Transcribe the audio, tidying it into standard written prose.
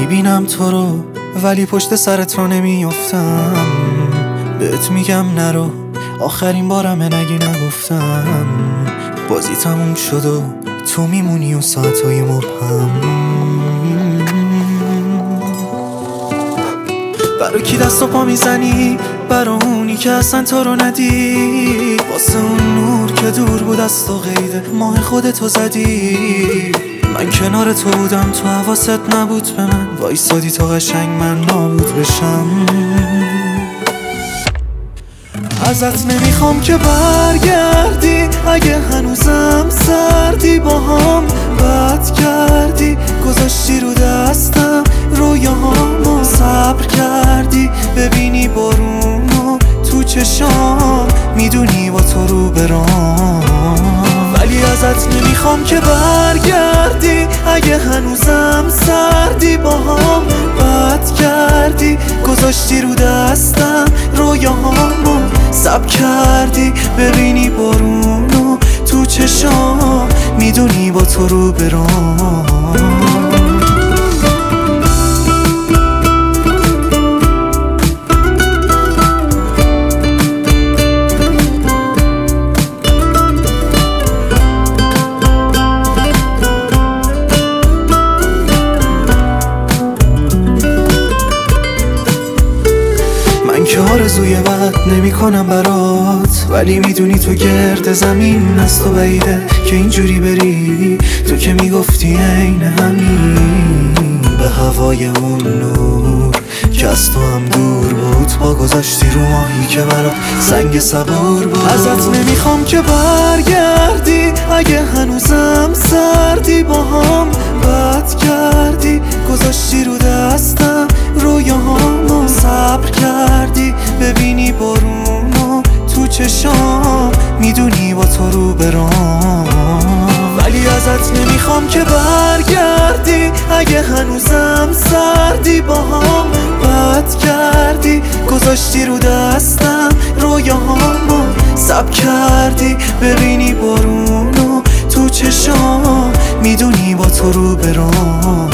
میبینم تو رو ولی پشت سرت رو نمیافتم. بهت میگم نرو، آخرین بارمه نگی نگفتم. بازی تموم شد و تو میمونی و ساعتهای مبهم. برا کی دست و پا میزنی؟ برا اونی که اصلا تو رو ندید، واسه اون نور که دور بود از تو قید ماه خودتو زدی. من کنار تو بودم، تو حواست نبود به من، وایسادی تا قشنگ من نابود بشم. ازت نمیخوام که برگردی، اگه هنوزم سردی باهام بد کردی، گذاشتی رو دستم رویاهامو صبر کردی، ببینی بارونو تو چشام، میدونی با تو رو برام. ولی ازت نمیخوام که برگردی، اگه هنوزم سردی باهام بد کردی، گذاشتی رو دستم رویاهامو صبر کردی، ببینی بارونو تو چشام، میدونی با تو رو برام. که آرزوی بد نمی کنم برات، ولی میدونی تو گرد زمین از تو بعیده که اینجوری بری. تو که میگفتی عین همین به هوای اون نور که از تو هم دور بود، با گذاشتی رو ماهی که برات سنگ صبور بود. ازت نمیخوام که برگردی، اگه هنوزم سردی باهام بد کردی، گذاشتی رو دستم رویاهامو صبر کردی، ببینی بارونو تو چشام، میدونی با تو رو برام. ولی ازت نمیخوام که برگردی، اگه هنوزم سردی باهام بد کردی، گذاشتی رو دستم رویاهامو صبر کردی، ببینی بارونو تو چشام، میدونی با تو رو برام.